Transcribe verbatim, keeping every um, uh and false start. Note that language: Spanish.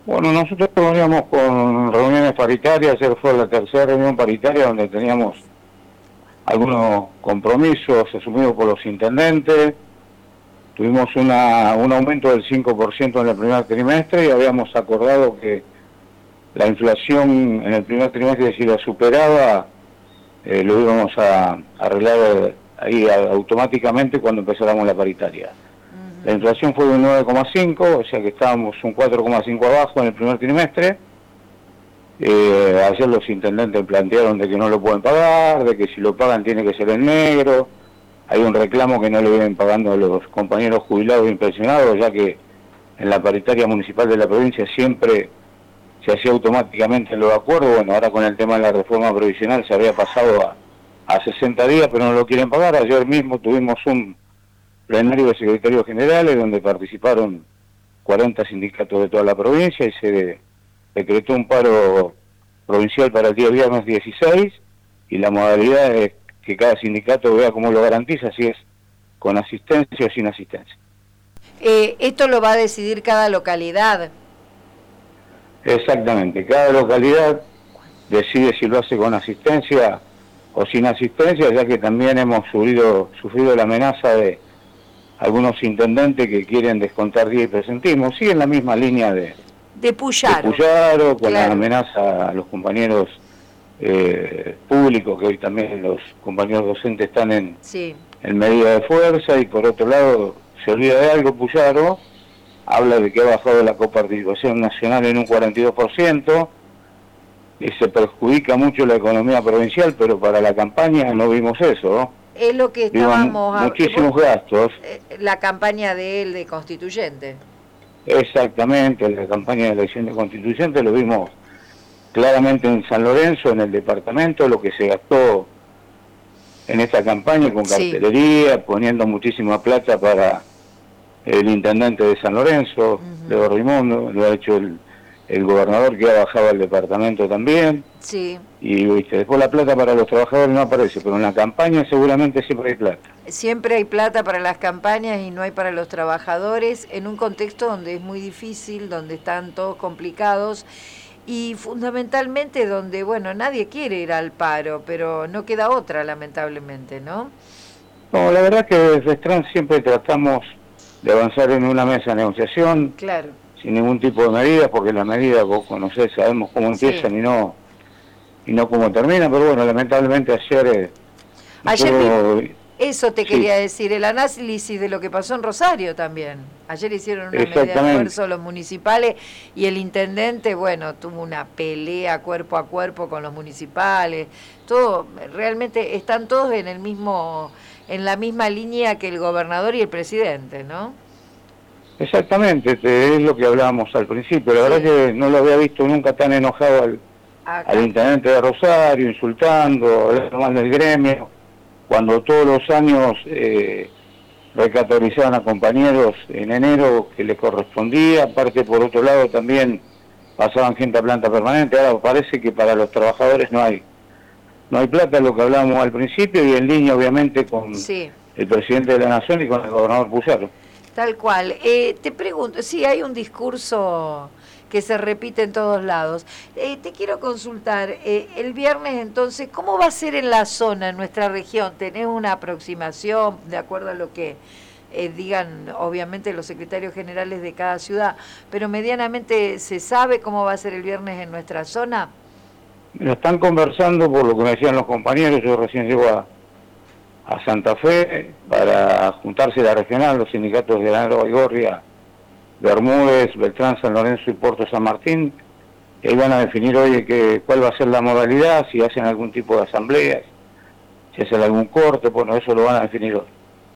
Bueno, nosotros veníamos con reuniones paritarias, ayer fue la tercera reunión paritaria donde teníamos algunos compromisos asumidos por los intendentes, tuvimos una, un aumento del cinco por ciento en el primer trimestre y habíamos acordado que la inflación en el primer trimestre, si la superaba, eh, lo íbamos a, a arreglar ahí a, automáticamente cuando empezáramos la paritaria. La inflación fue de un nueve coma cinco, o sea que estábamos un cuatro coma cinco abajo en el primer trimestre. Eh, ayer los intendentes plantearon de que no lo pueden pagar, de que si lo pagan tiene que ser en negro. Hay un reclamo que no le vienen pagando a los compañeros jubilados y pensionados, ya que en la paritaria municipal de la provincia siempre se hacía automáticamente los acuerdos. Bueno, ahora con el tema de la reforma previsional se había pasado a, a sesenta días, pero no lo quieren pagar. Ayer mismo tuvimos un plenario de secretarios generales donde participaron cuarenta sindicatos de toda la provincia y se de, decretó un paro provincial para el día viernes dieciséis y la modalidad es que cada sindicato vea cómo lo garantiza, si es con asistencia o sin asistencia. Eh, ¿Esto lo va a decidir cada localidad? Exactamente, cada localidad decide si lo hace con asistencia o sin asistencia, ya que también hemos sufrido, sufrido la amenaza de algunos intendentes que quieren descontar diez presentismos, siguen la misma línea de, de Puyaro, de Puyaro con claro. la amenaza a los compañeros eh, públicos, que hoy también los compañeros docentes están en, sí. en medida de fuerza, y por otro lado se olvida de algo. Puyaro habla de que ha bajado la coparticipación nacional en un cuarenta y dos por ciento, y se perjudica mucho la economía provincial, pero para la campaña no vimos eso, ¿no? Es lo que estábamos... Muchísimos gastos. La campaña de él de constituyente. Exactamente, la campaña de elección de constituyente lo vimos claramente en San Lorenzo, en el departamento, lo que se gastó en esta campaña con cartelería, sí. Poniendo muchísima plata para el intendente de San Lorenzo, uh-huh. Leo Raimundo, lo ha hecho el, el gobernador que ha bajado al departamento también. Sí. Y viste, después la plata para los trabajadores no aparece, pero en la campaña seguramente siempre hay plata. Siempre hay plata para las campañas y no hay para los trabajadores, en un contexto donde es muy difícil, donde están todos complicados y fundamentalmente donde, bueno, nadie quiere ir al paro, pero no queda otra, lamentablemente, ¿no? No, la verdad que desde Stran siempre tratamos de avanzar en una mesa de negociación, claro, sin ningún tipo de medidas, porque las medidas, vos conocés, sabemos cómo empiezan, sí. y no y no cómo terminan, pero bueno, lamentablemente ayer... Eh, ayer nosotros, vi, eso te sí. quería decir, el análisis de lo que pasó en Rosario también. Ayer hicieron una medida de esfuerzo los municipales y el intendente, bueno, tuvo una pelea cuerpo a cuerpo con los municipales, todo, realmente están todos en el mismo, en la misma línea que el gobernador y el presidente, ¿no? Exactamente, es lo que hablábamos al principio, la sí. verdad que no lo había visto nunca tan enojado al, al intendente de Rosario, insultando, hablando mal del gremio, cuando todos los años eh, recategorizaban a compañeros en enero que les correspondía, aparte por otro lado también pasaban gente a planta permanente. Ahora parece que para los trabajadores no hay no hay plata, lo que hablábamos al principio, y en línea obviamente con sí. el presidente de la Nación y con el gobernador Puyaro. Tal cual. Eh, te pregunto, sí, hay un discurso que se repite en todos lados. Eh, te quiero consultar, eh, el viernes entonces, ¿cómo va a ser en la zona, en nuestra región? ¿Tenés una aproximación de acuerdo a lo que eh, digan, obviamente, los secretarios generales de cada ciudad, pero medianamente se sabe cómo va a ser el viernes en nuestra zona? Lo están conversando, por lo que me decían los compañeros, yo recién llego a, a Santa Fe para juntarse la regional, los sindicatos de Lanero, Baigorria, Bermúdez, Beltrán, San Lorenzo y Puerto San Martín, y van a definir hoy que, cuál va a ser la modalidad, si hacen algún tipo de asambleas, si hacen algún corte, bueno, eso lo van a definir hoy.